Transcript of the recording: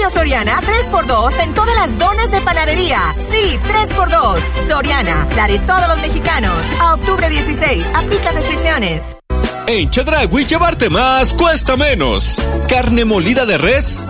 Pollo Soriana, 3x2 en todas las donas de panadería. Sí, 3x2. Soriana, la de todos los mexicanos. A octubre 16, aplica restricciones. En Chedraui llevarte más cuesta menos. Carne molida de res